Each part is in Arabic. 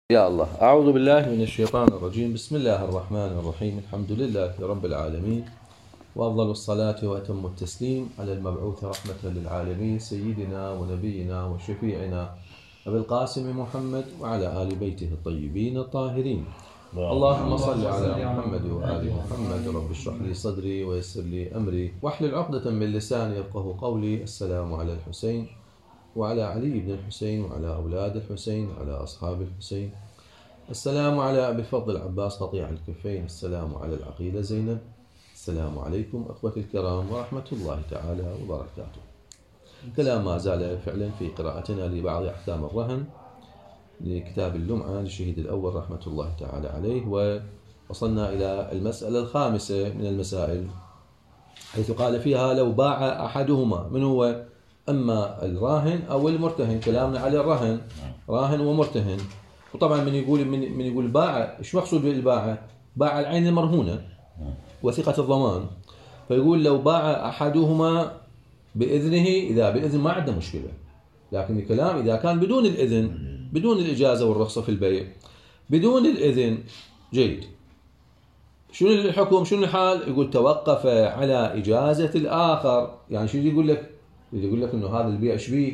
يا الله، أعوذ بالله من الشيطان الرجيم. بسم الله الرحمن الرحيم. الحمد لله رب العالمين، وأفضل الصلاة وأتم التسليم على المبعوث رحمة للعالمين سيدنا ونبينا وشفيعنا أبي القاسم محمد وعلى آل بيته الطيبين الطاهرين. اللهم صل على محمد وآل محمد. رب اشرح لي صدري ويسر لي أمري واحلل عقدة من لساني يفقهوا قولي. السلام على الحسين وعلى علي بن الحسين وعلى أولاد الحسين وعلى أصحاب الحسين. السلام على أبي الفضل العباس قطيع الكفين. السلام على العقيلة زينب. السلام عليكم أخوتي الكرام ورحمة الله تعالى وبركاته. كلام ما زال فعلا في قراءتنا لبعض أحكام الرهن لكتاب اللمعة للشهيد الأول رحمة الله تعالى عليه، ووصلنا إلى المسألة الخامسة من المسائل، حيث قال فيها لو باع أحدهما، من هو؟ أما الراهن أو المرتهن. كلامنا على الرهن، راهن ومرتهن. وطبعا من يقول باع، ايش مقصود بالباعة؟ باع العين المرهونة وثيقة الضمان. فيقول لو باع أحدهما بإذنه، إذا بإذن ما عنده مشكلة، لكن الكلام إذا كان بدون الإذن، بدون الإجازة والرخصة في البيع، بدون الإذن، جيد. شنو الحكم؟ شنو الحال؟ يقول توقف على إجازة الآخر. يعني شو يقول لك؟ يقول لك إنه هذا البيع ايش بيه؟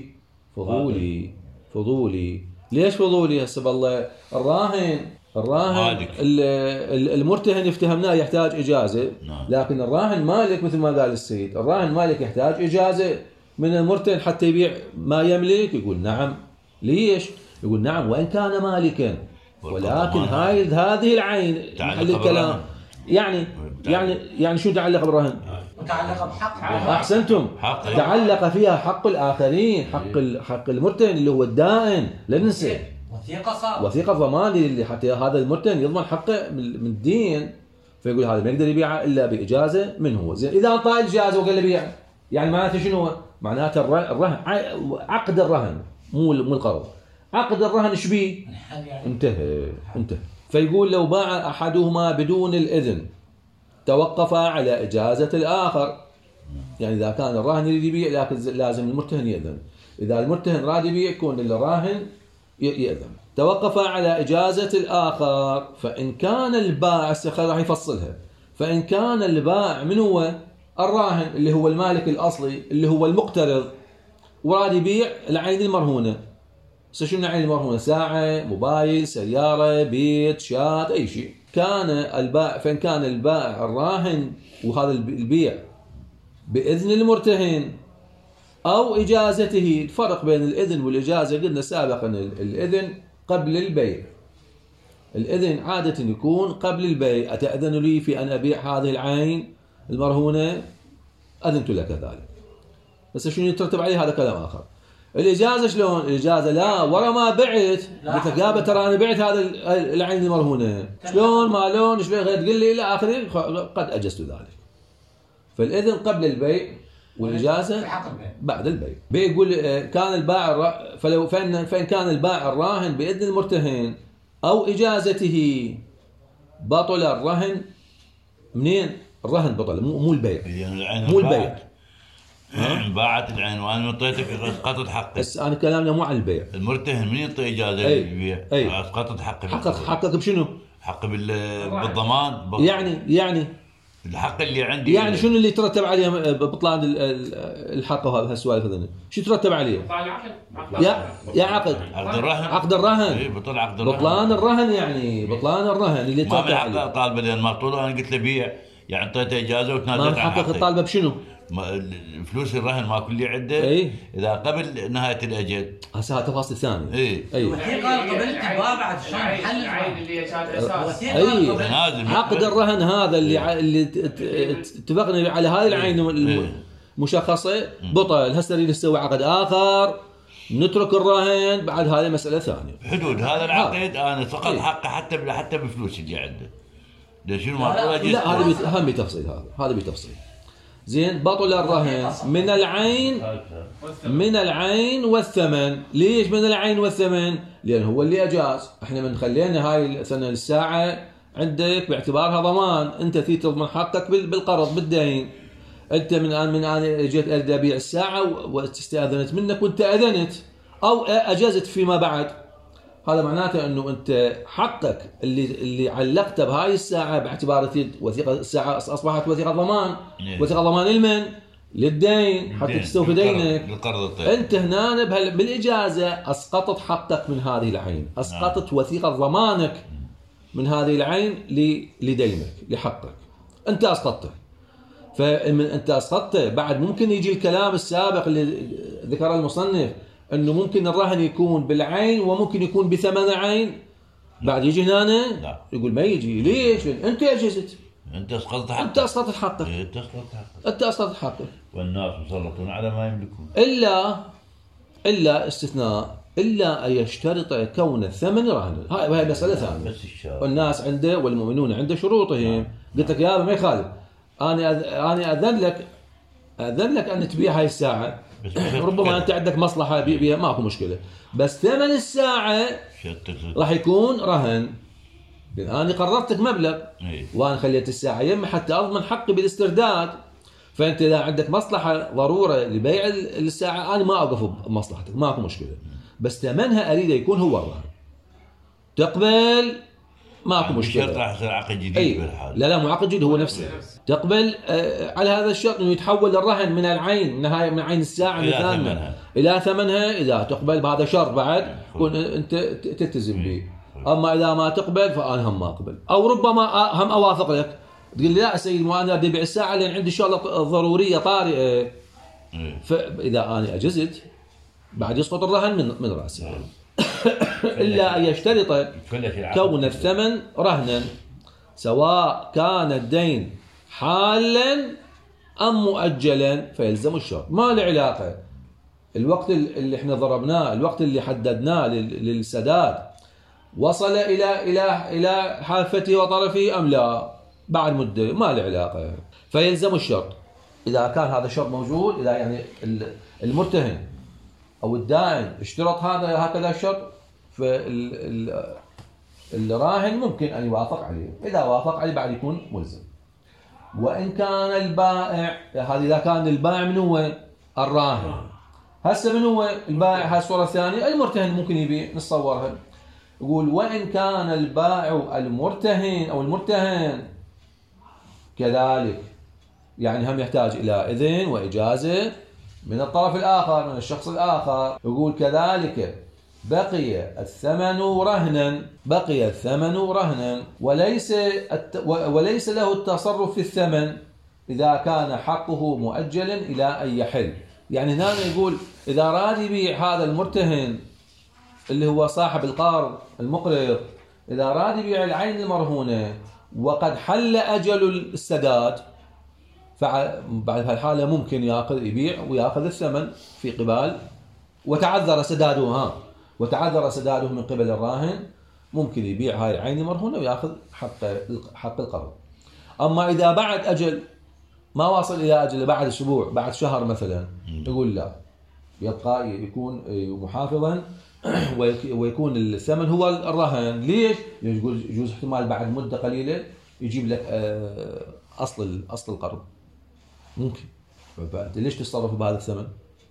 فضولي. ليش فضولي؟ هسه بالله الراهن المرتهن افتهمناه يحتاج إجازة، لكن الراهن مالك، مثل ما قال السيد، الراهن مالك يحتاج إجازة من المرتهن حتى يبيع ما يملك. يقول نعم. ليش؟ يقول نعم وإن كان مالكا، ولكن هذه العين محل الكلام. يعني شو تعلق بالرهن؟ متعلقة بحق. أحسنتم، تعلق فيها حق الآخرين، حق المرتهن اللي هو الدائن. لا ننسى وثيقة ضمان اللي حتى هذا المرتهن يضمن حقه من الدين. فيقول هذا ما يقدر يبيعه إلا بإجازة منه. زين، إذا أعطاه إجازة وقال له بيع، يعني معناته شنو؟ معناته الرهن، عقد الرهن، مو القرض، عقد الرهن ايش بيه؟ انتهى. فيقول لو باع أحدهما بدون الإذن توقف على إجازة الآخر. يعني إذا كان الراهن يريد يبيع لكن لازم المرتهن يأذن. إذا المرتهن راد يبيع يكون الراهن يأذن. توقف على إجازة الآخر. فإن كان البائع، راح يفصلها، فإن كان البائع من هو؟ الراهن اللي هو المالك الأصلي اللي هو المقترض، وراد يبيع العين المرهونة. شنو العين المرهونة؟ ساعة، موبايل، سيارة، بيت، شاة، أي شيء. فإن كان البائع الراهن وهذا البيع بإذن المرتهن أو إجازته. الفرق بين الإذن والإجازة قلنا سابقا، الإذن قبل البيع. الإذن عادة يكون قبل البيع. أتأذن لي في أن أبيع هذه العين المرهونة؟ أذنت لك ذلك. بس شنو يترتب عليه؟ هذا كلام آخر. الإجازة شلون؟ الإجازة لا، ورا ما بعت قلت لك يابا ترى أنا بعت هذا العين المرهونة، شلون ما لون شلون تقول لي إلى آخره، قد أجزت ذلك. فالإذن قبل البيع والإجازة بعد البيع. بيقول كان البائع فإن كان البائع الراهن بإذن المرتهن أو إجازته بطل الرهن. منين الرهن بطل؟ مو البيع، مو البيع. باعت العين وانا اعطيتك اسقطت حقك. بس انا كلامنا مو عن البيع. المرتهن من يعطي اجازه يبيع؟ اسقطت حقك. حقك بشنو؟ حق بالضمان. يعني الحق اللي عندي، يعني شنو اللي يترتب عليه بطلان الحق؟ وهذا السؤال هذا شو يترتب عليه؟ يا عقد الرهن. بطل عقد الرهن، بطلان الرهن، يعني بطلان الرهن اللي يترتب عليه. ما طالبه لان مطلوب. انا قلت له بيع، يعني اعطيته اجازه وتنازلت عن حقك. الطالبه بشنو؟ فلوس الرهن ما كل عده. اذا قبل نهايه الاجل. هسه تفاصيل ثانيه. وثيقه قبل تباع بعد شلون حل العين اللي اساس. عقد الرهن هذا اللي اتفقنا على هذه العين المشخصه بطل. هسه نريد نسوي عقد اخر، نترك الرهن، بعد هذه مساله ثانيه. حدود هذا العقد انا فقط حقه حتى بفلوس اللي عنده. ليش شنو ما لا هذا هم بتفصيل. هذا بتفصيل. زين، بطل الرهن من العين والثمن. ليش من العين والثمن؟ لأن هو اللي أجاز. احنا من خلينا هاي السنة الساعة عندك باعتبارها ضمان، انت في تضمن حقك بالقرض بالدين. انت من الان جيت اريد ابيع الساعة واستأذنت منك وانت اذنت او اجزت فيما بعد، هذا معناته انه انت حقك اللي علقته بهاي الساعه باعتبار وثيقه الساعه اصبحت وثيقه ضمان. وثيقه ضمان لمن؟ للدين، حتى تستوفي دينك. انت هنا بالاجازه اسقطت حقك من هذه العين، اسقطت وثيقه ضمانك من هذه العين لدينك لحقك، انت اسقطته. فمن انت اسقطته بعد ممكن يجي الكلام السابق اللي ذكره المصنف انه ممكن الرهن يكون بالعين وممكن يكون بثمن عين. بعد يجي هنا يقول ما يجي. ليش؟ انت اجزت، انت اسقطت حقك، انت اسقطت حقك، انت اسقطت حقك. والناس مسلطون على ما يملكون الا استثناء، الا ان يشترط كون الثمن رهنا. هاي مساله ثانيه. والناس عنده والمؤمنون عنده شروطهم. قلت لك يا ما يخالف، انا اذن لك ان تبيع هاي الساعه، ربما انت عندك مصلحه بيها ماكو مشكله، بس ثمن الساعه راح يكون رهن. انا قررتك مبلغ وانا خليت الساعه يمي حتى اضمن حقي بالاسترداد. فانت اذا عندك مصلحه ضروره لبيع الساعه انا ما اوقف بمصلحتك، ماكو مشكله، بس ثمنها اريد يكون هو الرهن. تقبل ماكو مشكله. راح يصير عقد جديد بالحال. لا مو عقد جديد، هو نفسه. تقبل على هذا الشرط انه يتحول الرهن من العين، من عين الساعه الى ثمنها. اذا تقبل بهذا شرط بعد كون انت تلتزم به. اما اذا ما تقبل فانا هم ما اقبل، او ربما هم اوافق لك تقول لي لا سيد وانا بدي ابيع الساعه لان عندي شغله ضروريه طارئه. فاذا انا اجزت بعد يسقط الرهن من راسي. الا ان يشترط كون الثمن رهنا سواء كان الدين حالا ام مؤجلا فيلزم الشرط. ما له علاقه الوقت اللي احنا ضربناه، الوقت اللي حددناه للسداد وصل الى حافته وطرفه ام لا، بعد مده ما له علاقه. فيلزم الشرط اذا كان هذا الشرط موجود. اذا يعني المرتهن او الدائن اشترط هكذا الشرط، فالراهن ممكن ان يوافق عليه. اذا وافق عليه بعد يكون ملزم. وان كان البائع، هذا اذا كان البائع من هو الراهن. هسه من هو البائع؟ هاي الصوره الثانيه. المرتهن ممكن يبيع، نتصورها. يقول وإن كان البائع المرتهن أو المرتهن كذلك، يعني هم يحتاج إلى إذن وإجازة من الطرف الآخر، من الشخص الآخر. يقول كذلك بقي الثمن رهنا وليس له التصرف في الثمن إذا كان حقه مؤجلا إلى أن يحل. يعني هنا يقول إذا أراد يبيع هذا المرتهن اللي هو صاحب القرض المقرض، إذا أراد يبيع العين المرهونة وقد حل أجل السداد، فبعد هالحالة ممكن يبيع ويأخذ الثمن في قبال وتعذر سداده من قبل الراهن، ممكن يبيع هاي العين المرهونة ويأخذ حق القرض. أما إذا بعد أجل ما واصل إلى أجل، بعد أسبوع بعد شهر مثلا، يقول لا، يبقى يكون محافظا ويكون الثمن هو الرهن. ليش؟ يجوز احتمال بعد مدة قليلة يجيب لك أصل القرض، ممكن. فأنت ليش تتصرف بهذا الثمن؟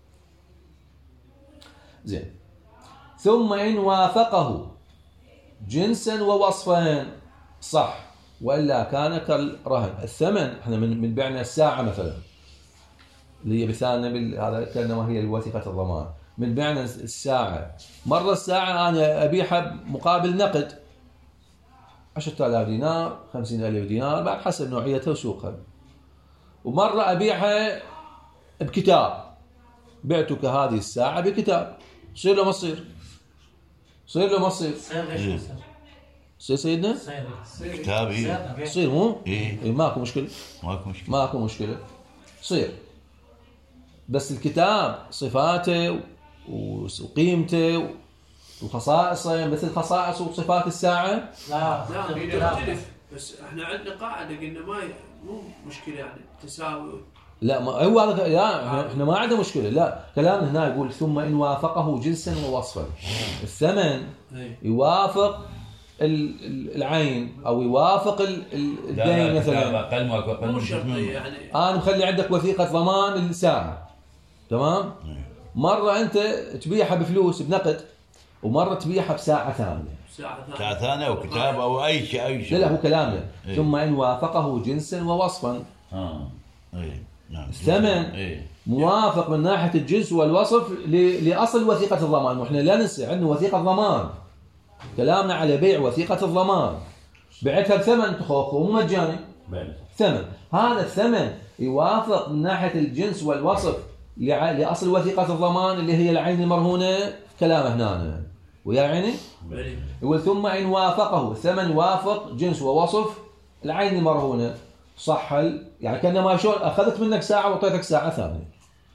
زين. ثم إن وافقه جنسا ووصفا صح، وإلا كان كالرهن. الثمن احنا من بعنا الساعة مثلا اللي هي مثالنا هذا كأنما هي الوثيقة الضمان. من بعنا الساعة، مرة الساعة أنا أبيعها مقابل نقد 10,000 دينار 50,000 دينار بعد حسب نوعيتها وسوقها. ومرة أبيعها بكتاب، بعتك هذه الساعة بكتاب، صير له ما تصير؟ صير له ما تصير؟ صير سيدنا؟ كتاب صير مو؟ إيه ماكو مشكلة صير. بس الكتاب صفاته وقيمته وخصائصه مثل خصائص وصفات الساعة؟ لا يختلف. بس احنا عندنا قاعدة قلنا مو مشكلة يعني تساوي. لا ما هو هذا، لا احنا ما عندنا مشكلة. لا كلامنا هنا يقول ثم إن وافقه جنسا ووصفا. الثمن يوافق العين او يوافق الدين مثلا. انا مخلي عندك وثيقة ضمان للساعة، تمام؟ مرة انت تبيعها بفلوس بنقد، ومرة تبيعها بساعة ثانية. ساعة ثانية أو كتاب أو أي شيء. لا هو كلامه. ثم إن وافقه جنسا ووصفا. نعم. الثمن موافق من ناحية الجنس والوصف لأصل وثيقة الضمان، وإحنا لا ننسى عندنا وثيقة ضمان. كلامنا على بيع وثيقة الضمان، بعتها بثمن تخوخه مو مجاني. ثمن، هذا الثمن يوافق من ناحية الجنس والوصف لأصل وثيقة الضمان اللي هي العين المرهونة. كلام هنا ويا عيني يقول ثم إن وافقه الثمن يوافق جنس ووصف العين المرهونة صح. يعني كأنما شلون أخذت منك ساعة وأعطيتك ساعة ثانية.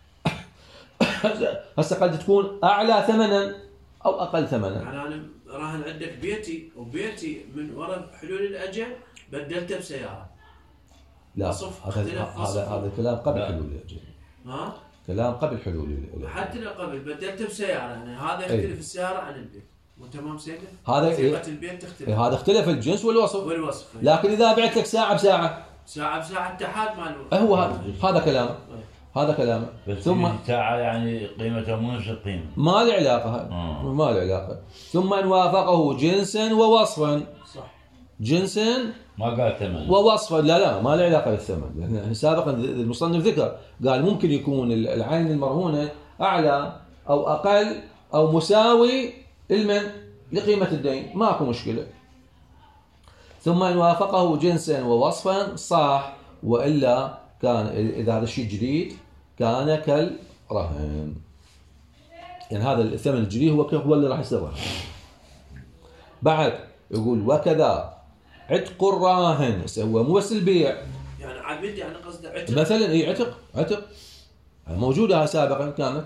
هسه قد تكون أعلى ثمنا أو أقل ثمنا. يعني أنا راهن عندك بيتي وبيتي من وراء حلول الأجل بدلته بسيارة. لا هذا كلام قبل حلول الأجل. كلام قبل حلول الأجل. حتى لو قبل بدلته بسيارة، يعني هذا يختلف السيارة عن البيت. وتمام سيدي. هذا وثيقة البيت تختلف. هذا اختلف الجنس والوصف. لكن إذا بعت لك ساعة بساعة. ساعة بساعة اتحاد ماله. هو هذا كلامه. هذا كلامه. ثم ساعة يعني قيمتها مو نفس القيمة. ما له علاقة. ما له علاقة. ثم إن وافقه جنسا ووصفا. صح. جنسا ما قال ثمن. ووصفا لا ما له علاقة بالثمن. لأن سابقا المصنف ذكر قال ممكن يكون العين المرهونة أعلى أو أقل أو مساوي لقيمة الدين، ماكو مشكلة. ثم إن وافقه جنسا ووصفا صح، وإلا كان إذا هذا الشيء جديد كان كالرهن. يعني هذا الثمن الجديد هو اللي راح يصير رهن. بعد يقول وكذا عتق الراهن، هو مو بس البيع. يعني عبد، يعني قصده عتق مثلا. اي عتق موجودة سابقا كانت.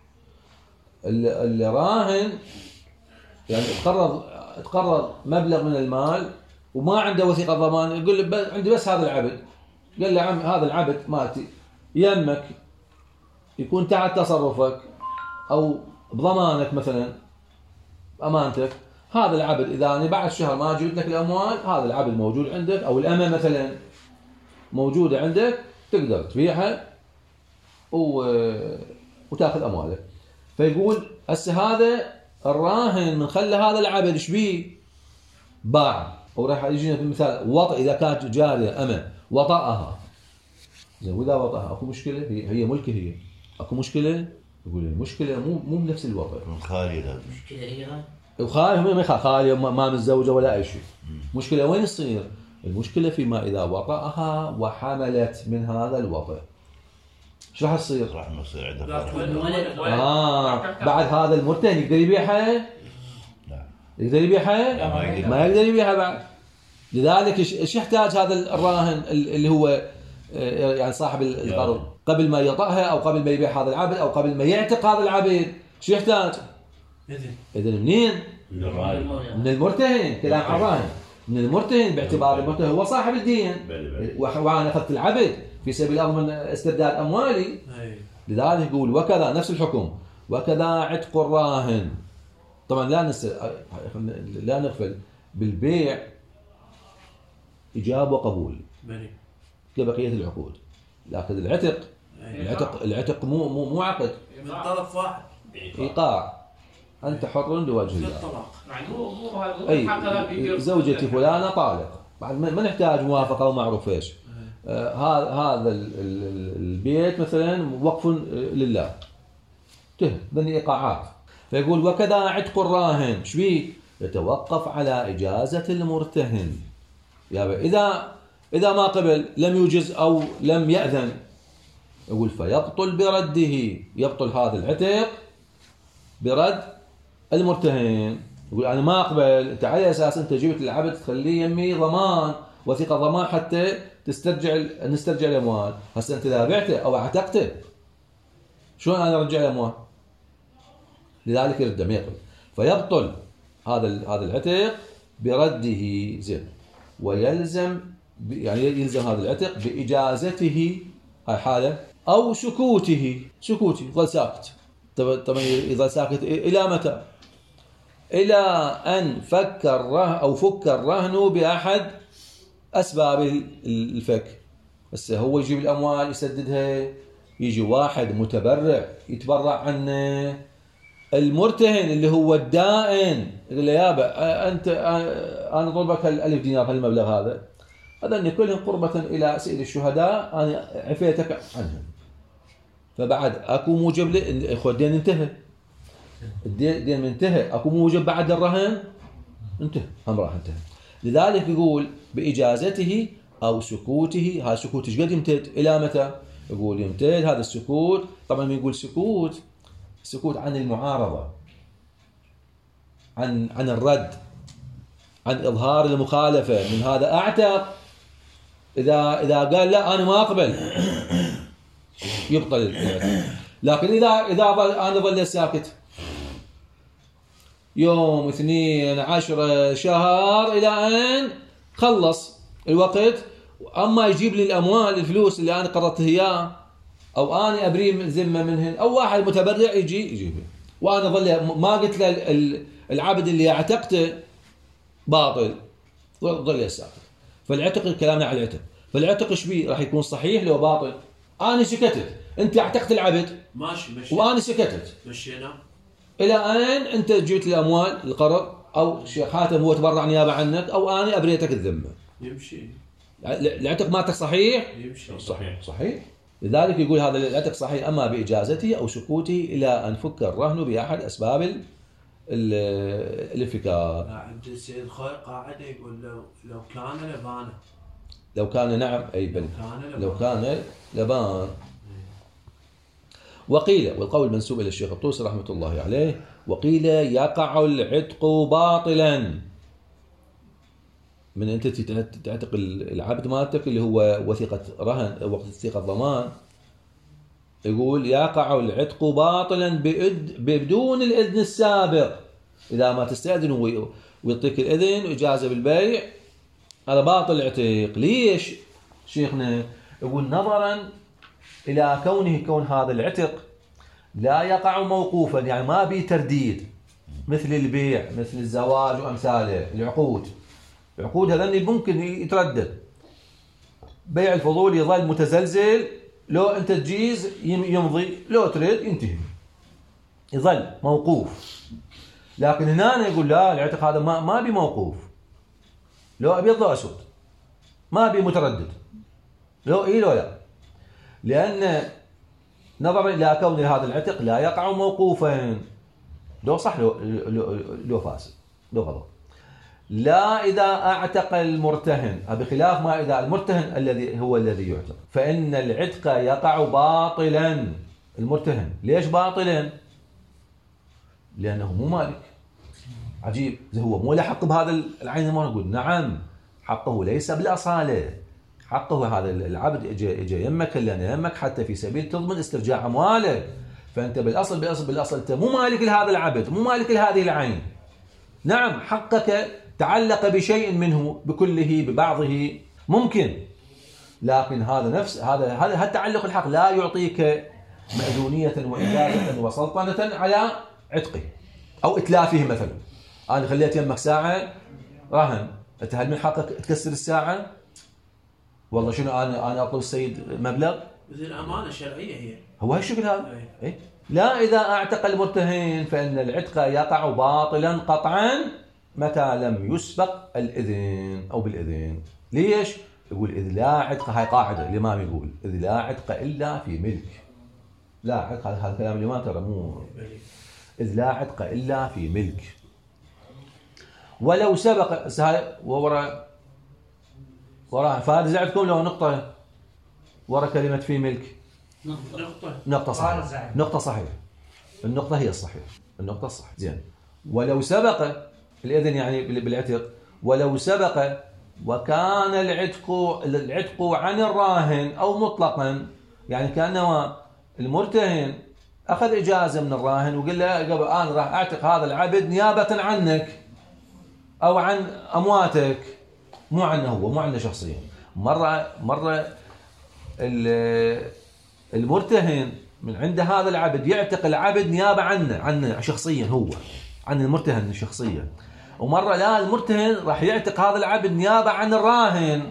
الراهن يعني تقرض مبلغ من المال وما عنده وثيقة ضمان، يقول له عندي بس هذا العبد. قال له عم هذا العبد مالتي يمك، يكون تحت تصرفك أو بضمانك مثلا أمانتك. هذا العبد إذا أنا بعد شهر ما جبت لك الأموال، هذا العبد موجود عندك، أو الأمة مثلا موجودة عندك، تقدر تبيعها وتأخذ أموالك. فيقول هسه هذا الراهن من خلى هذا العبد ايش بيه؟ باع. وراح يجينا في المثال وطأ، إذا كانت جارية أمة وطأها، زين وإذا وطأها أكو مشكلة؟ هي ملكه هي، أكو مشكلة؟ يقول المشكلة مو بنفس الوطأ. خالي هذا المشكلة هي وخالي ما خالي ما متزوجة ولا أي شيء. مشكلة وين تصير؟ المشكلة فيما إذا وطأها وحملت من هذا الوطأ. ايش راح يصير؟ راح يصير عندها بعد هذا المرتهن يقدر يبيعها؟ لا. يقدر يبيعها؟ ما يقدر يبيعها بعد. لذلك ايش يحتاج هذا الراهن اللي هو يعني صاحب القرض قبل ما يطأها او قبل ما يبيع هذا العبد او قبل ما يعتق هذا العبد؟ شو يحتاج؟ إذن منين؟ من المرتهن. كلام عن الراهن من المرتهن، باعتبار المرتهن هو صاحب الدين، وانا اخذت العبد في سبيل اضمن استرداد اموالي. لذلك يقول وكذا نفس الحكم، وكذا عتق الراهن. طبعا لا نغفل بالبيع اجابه وقبول كبقيه العقود، لكن العتق مو عقد من طرف واحد، ايقاع. انت حر لوجه الله. اي زوجتي فلانه طالق، بعد ما نحتاج موافقه ومعروف ايش. هذا البيت مثلا وقف لله، بني ايقاعات. فيقول وكذا عتق الراهن، ايش بيه؟ يتوقف على اجازه المرتهن. اذا ما قبل، لم يجز او لم ياذن، يقول فيبطل برده. يبطل هذا العتق برد المرتهن. يقول انا ما اقبل، انت على اساس انت جبت العبد تخليه يمي ضمان، وثيقه ضمان حتى نسترجع الاموال. هسه انت اذا بعته او اعتقته، شلون انا ارجع الاموال؟ لذلك يرد ما يقبل. فيبطل هذا العتق برده. زين. ويلزم يعني يلزم هذا العتق باجازته، هاي حاله، او سكوته يظل ساكت. طبعا يظل ساكت الى متى؟ الى ان فك الرهن باحد اسباب الفك. هسه هو يجيب الاموال يسددها، يجي واحد متبرع يتبرع عنه، المرتهن اللي هو الدائن يقول له يابا انت انا ضربك 1000 دينار هالمبلغ هذا كلهم قربة الى سيد الشهداء انا عفيتك عنهم. فبعد اكو موجب الدين انتهى، الدين انتهى، اكو موجب بعد الرهن انتهى، امره انتهى. لذلك يقول باجازته او سكوته. هذا سكوت ايش قد يمتد؟ الى متى؟ يقول يمتد هذا السكوت، طبعا يقول سكوت عن المعارضة، عن الرد، عن إظهار المخالفة. من هذا أعتق إذا قال لا أنا ما أقبل يبطل العتق. لكن إذا أنا ظل ساكت يوم 12 شهر إلى أن خلص الوقت، أما يجيب لي الأموال الفلوس اللي أنا قرضته إياه أو أنا أبريم ذمة منهن، أو واحد متبرع يجيبه وأنا ظل ما قلت له العبد اللي اعتقته باطل، ظل ساكت. فالعتق كلامنا على العتق، فالعتق ايش بيه؟ راح يكون صحيح لو باطل؟ أنا سكتت، أنت اعتقت العبد ماشي وأنا سكتت، مشينا إلى أن أنت جبت الأموال القرض أو شيخ حاتم هو تبرع نيابة عنك أو أنا أبريتك الذمة، يمشي العتق مالتك صحيح؟ يمشي صحيح. لذلك يقول هذا العتق صحيح أما بإجازته أو سكوته إلى أن فك الرهن بأحد أسباب الانفكاك. عبد السيد الخوي قاعد يقول لو كان لبانه، لو كان نعم أي بل لو كان لبان. وقيل، والقول منسوب إلى الشيخ الطوسي رحمة الله عليه، وقيل يقع العتق باطلا. من أنت تعتق العبد مالتك اللي هو وثيقة رهن وثيقة ضمان، يقول يقع العتق باطلا بدون الإذن السابق. إذا ما تستأذن ويعطيك الإذن وإجازة بالبيع هذا باطل العتق. ليش شيخنا؟ يقول نظرا إلى كون هذا العتق لا يقع موقوفا، يعني ما بيه ترديد مثل البيع مثل الزواج وأمثاله. العقود هذا ممكن يتردد، بيع الفضول يظل متزلزل، لو أنت تجيز يمضي، لو تريد ينتهي، يظل موقوف. لكن هنا يقول لا، العتق هذا ما بي موقوف، لو أبيض لو أسود، ما بي متردد، لو إيه لو لا، لأن نظرا إلى كون هذا العتق لا يقع موقوفا، لو صح لو فاسد لو غلط. لا إذا أعتق المرتهن، بخلاف ما إذا المرتهن الذي يعتق، فإن العتق يقع باطلا. المرتهن ليش باطلا؟ لأنه مو مالك. عجيب، هو مو له حق بهذا العين. ما نقول نعم حقه ليس بالأصالة، حقه هذا العبد اجى يمك لنا يمك حتى في سبيل تضمن استرجاع أمواله. فأنت بالأصل أنت مو مالك لهذا العبد، مو مالك لهذه العين. نعم حقك تعلق بشيء منه بكله ببعضه ممكن، لكن هذا التعلق الحق لا يعطيك مأذونية وإجازة وسلطنة على عتقه أو إتلافه. مثلا أنا خليت يمك ساعة رهن، أنت هل من حقك تكسر الساعة؟ والله شنو أنا أطلب السيد مبلغ؟ مثل أمانة شرعية هي، هو هالشكل هذا. إيه؟ لا إذا أعتق المرتهن فإن العتق يقع باطلا قطعا متى لم يسبق الإذن أو بالإذن. ليش؟ يقول إذ لا عتق، هاي قاعدة الإمام يقول إذ لا عتق إلا في ملك. لا عتق، هذا كلام الإمام ترى مو، إذ لا عتق إلا في ملك. ولو سبق وراء فارز عندكم لو نقطة وراء كلمة في ملك، نقطة صحيح، نقطة صحيح، النقطة هي الصحيح، النقطة الصحيح. زين. ولو سبق الإذن يعني بالعتق، ولو سبق وكان العتق عن الراهن أو مطلقا، يعني كأنه المرتهن أخذ إجازة من الراهن وقال له قبل أنا راح أعتق هذا العبد نيابة عنك أو عن أمواتك، مو عنه هو، مو عنه شخصيا. مرة المرتهن من عند هذا العبد يعتق العبد نيابة عنه شخصيا، هو عن المرتهن شخصيا. ومرة لا، المرتهن راح يعتق هذا العبد نيابة عن الراهن.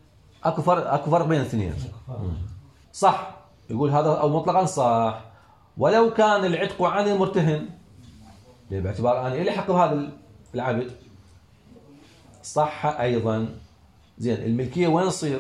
أكو فرق بين الاثنين. صح، يقول هذا أو مطلقا صح. ولو كان العتق عن المرتهن، باعتبار أنا إلي حق بهذا العبد. صح أيضا. زين، الملكية وين تصير؟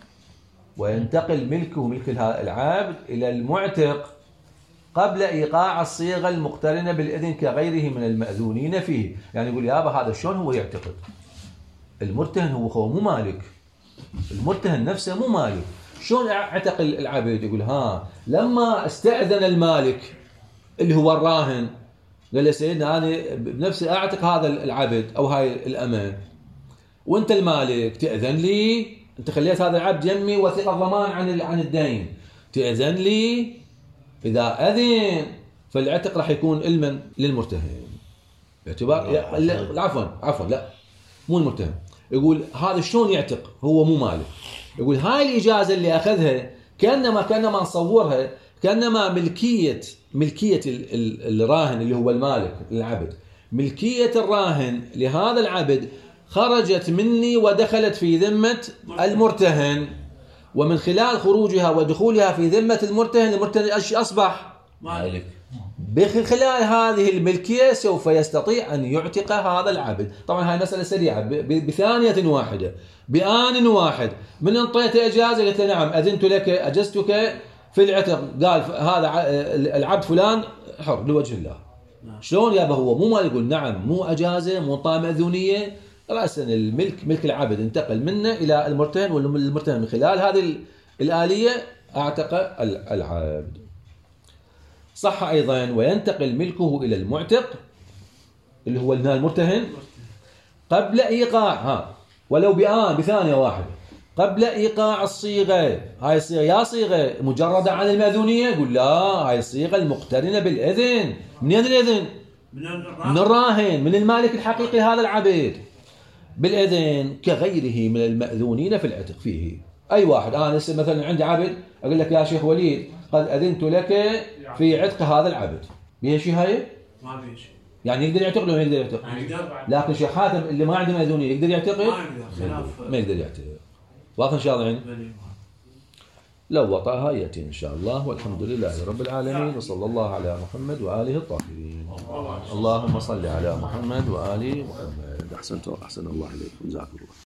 وينتقل ملكه ملك العبد إلى المعتق قبل إيقاع الصيغة المقترنة بالإذن كغيره من المأذونين فيه. يعني يقول يابا هذا شلون هو يعتقد؟ المرتهن هو مو مالك، المرتهن نفسه مو مالك، شلون اعتق العبد؟ يقول ها لما استأذن المالك اللي هو الراهن، قال له سيدنا أنا بنفسي أعتق هذا العبد أو هاي الأمة، وأنت المالك تأذن لي، أنت خليت هذا العبد يمي وثيقة ضمان عن الدين، تأذن لي. إذا أذن فالعتق راح يكون إلما للمرتهن باعتبار عفوا لا مو المرتهن. يقول هذا شلون يعتق؟ هو مو مالك. يقول هاي الإجازة اللي أخذها كأنما نصورها كأنما ملكية الراهن اللي هو المالك العبد، ملكية الراهن لهذا العبد خرجت مني ودخلت في ذمة المرتهن، ومن خلال خروجها ودخولها في ذمة المرتهن ايش أصبح؟ مالك. بخلال هذه الملكية سوف يستطيع أن يعتق هذا العبد. طبعا هاي مسألة سريعة بثانية واحدة بآن واحد. من انطيت إجازة قلت نعم أذنت لك أجزتك في العتق، قال هذا العبد فلان حر لوجه الله. شلون يابا هو مو مالك؟ يقول نعم مو أجازة مو طامة أذونية، رأسا ملك العبد انتقل منه إلى المرتهن، والمرتهن من خلال هذه الآلية اعتق العبد. صح أيضا وينتقل ملكه إلى المعتق اللي هو المرتهن قبل إيقاع ولو بثانية واحدة قبل إيقاع الصيغة. هاي الصيغة يا صيغة مجردة عن المأذونية؟ يقول لا، هاي الصيغة المقترنة بالإذن. من الإذن؟ من الراهن، من المالك الحقيقي هذا العبد بالإذن كغيره من المأذونين في العتق فيه. أي واحد أنا مثلا عندي عبد أقول لك يا شيخ وليد قد أذنت لك في عتق هذا العبد، بيه شيء هاي؟ ما بيه شيء. يعني يقدر يعتق ولا ما يقدر يعتق؟ لكن شيخ حاتم اللي ما عنده مأذونية يقدر يعتقد؟ ما يقدر يعتقد. واضح إن شاء الله؟ يعني لو وطأها يأتي إن شاء الله. والحمد لله رب العالمين، وصلى الله على محمد وآله الطاهرين. اللهم صل على محمد وآل محمد. أحسن الله إليكم، جزاكم الله.